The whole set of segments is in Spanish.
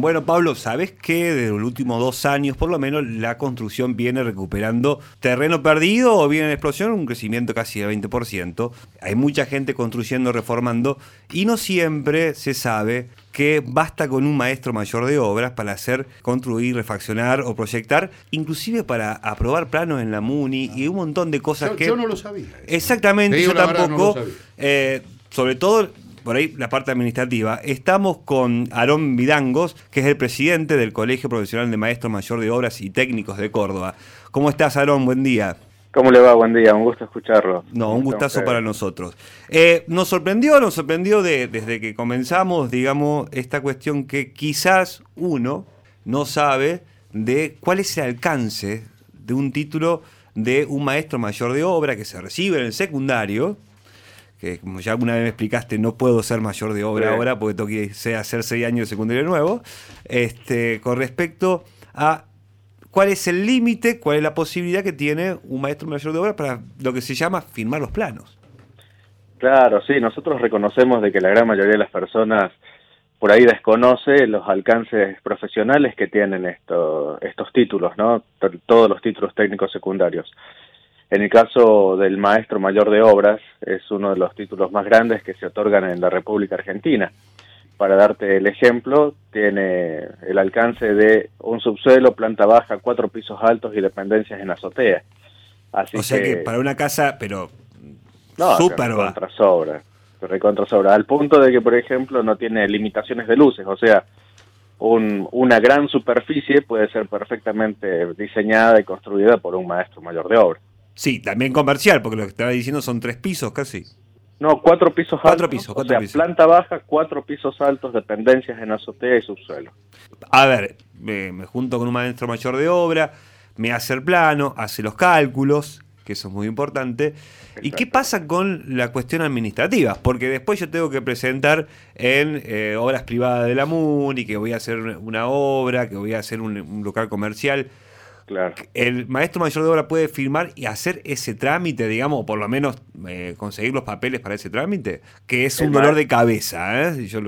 Bueno, Pablo, ¿sabés que desde los últimos 2 años, por lo menos, la construcción viene recuperando terreno perdido o viene en explosión, un crecimiento casi de 20%? Hay mucha gente construyendo, reformando, y no siempre se sabe que basta con un maestro mayor de obras para hacer, construir, refaccionar o proyectar, inclusive para aprobar planos en la MUNI y un montón de cosas Yo no lo sabía. Exactamente, yo tampoco. No lo sabía. Sobre todo, por ahí, la parte administrativa. Estamos con Aarón Vidangos, que es el presidente del Colegio Profesional de Maestros Mayor de Obras y Técnicos de Córdoba. ¿Cómo estás, Aarón? Buen día. ¿Cómo le va? Buen día, un gusto escucharlo. No, un gustazo para nosotros. Nos sorprendió desde que comenzamos, digamos, esta cuestión que quizás uno no sabe de cuál es el alcance de un título de un maestro mayor de obra que se recibe en el secundario, que como ya alguna vez me explicaste, no puedo ser mayor de obra ahora porque tengo que hacer 6 años de secundario nuevo, con respecto a cuál es el límite, cuál es la posibilidad que tiene un maestro mayor de obra para lo que se llama firmar los planos. Claro, sí, nosotros reconocemos de que la gran mayoría de las personas por ahí desconoce los alcances profesionales que tienen estos títulos, ¿no? Todos los títulos técnicos secundarios. En el caso del maestro mayor de obras, es uno de los títulos más grandes que se otorgan en la República Argentina. Para darte el ejemplo, tiene el alcance de un subsuelo, planta baja, 4 pisos altos y dependencias en azotea. Así o sea que para una casa, pero no, súper va. Recontra sobra, al punto de que, por ejemplo, no tiene limitaciones de luces, o sea, una gran superficie puede ser perfectamente diseñada y construida por un maestro mayor de obra. Sí, también comercial, porque lo que estaba diciendo son 3 pisos casi. No, 4 pisos altos. 4 pisos. Planta baja, 4 pisos altos, dependencias en azotea y subsuelo. A ver, me junto con un maestro mayor de obra, me hace el plano, hace los cálculos, que eso es muy importante. ¿Y qué pasa con la cuestión administrativa? Porque después yo tengo que presentar en obras privadas de la MUNI, que voy a hacer una obra, que voy a hacer un local comercial. Claro. El maestro mayor de obra puede firmar y hacer ese trámite, digamos, o por lo menos conseguir los papeles para ese trámite, que es un dolor de cabeza, ¿eh? Sí,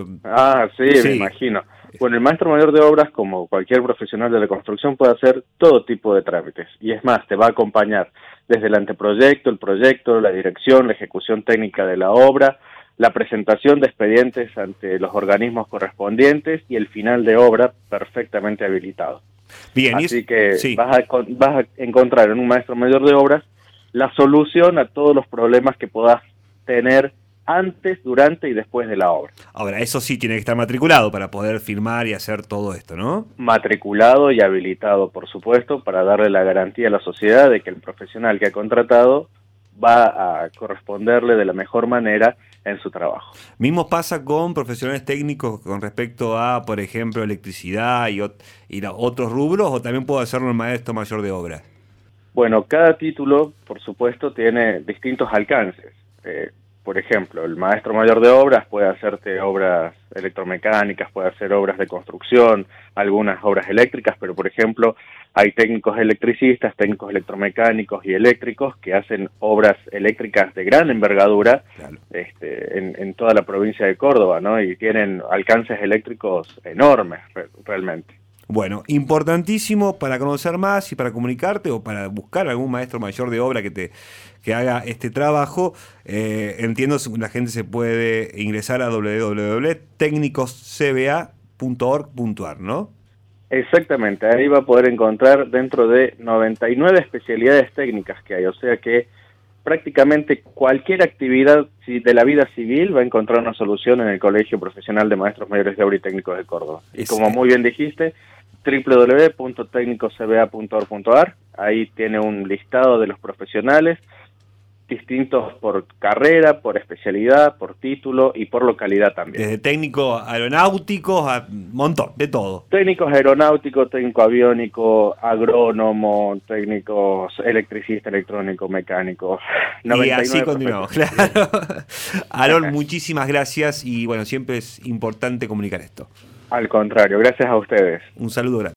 me imagino. Bueno, el maestro mayor de obras, como cualquier profesional de la construcción, puede hacer todo tipo de trámites. Y es más, te va a acompañar desde el anteproyecto, el proyecto, la dirección, la ejecución técnica de la obra, la presentación de expedientes ante los organismos correspondientes y el final de obra perfectamente habilitado. Bien, así que vas a encontrar en un maestro mayor de obras la solución a todos los problemas que puedas tener antes, durante y después de la obra. Ahora, eso sí tiene que estar matriculado para poder firmar y hacer todo esto, ¿no? Matriculado y habilitado, por supuesto, para darle la garantía a la sociedad de que el profesional que ha contratado va a corresponderle de la mejor manera en su trabajo. Mismo pasa con profesionales técnicos con respecto a, por ejemplo, electricidad y otros rubros, o también puedo hacerlo el maestro mayor de obra. Bueno, cada título, por supuesto, tiene distintos alcances. Por ejemplo, el maestro mayor de obras puede hacerte obras electromecánicas, puede hacer obras de construcción, algunas obras eléctricas, pero por ejemplo hay técnicos electricistas, técnicos electromecánicos y eléctricos que hacen obras eléctricas de gran envergadura, claro, en toda la provincia de Córdoba, ¿no? Y tienen alcances eléctricos enormes realmente. Bueno, importantísimo para conocer más y para comunicarte o para buscar algún maestro mayor de obra que haga este trabajo. Entiendo que la gente se puede ingresar a www.tecnicoscba.org.ar, ¿no? Exactamente, ahí va a poder encontrar dentro de 99 especialidades técnicas que hay, o sea que prácticamente cualquier actividad de la vida civil va a encontrar una solución en el Colegio Profesional de Maestros Mayores de Obra y Técnicos de Córdoba. Y como muy bien dijiste, www.tecnicoscba.org.ar, ahí tiene un listado de los profesionales distintos por carrera, por especialidad, por título y por localidad también. Desde técnicos aeronáuticos a un montón, de todo. Técnicos aeronáuticos, técnico aviónico, agrónomo, técnicos electricista, electrónico, mecánico. Y así continuamos, claro. Aarón, muchísimas gracias y bueno, siempre es importante comunicar esto. Al contrario, gracias a ustedes. Un saludo grande.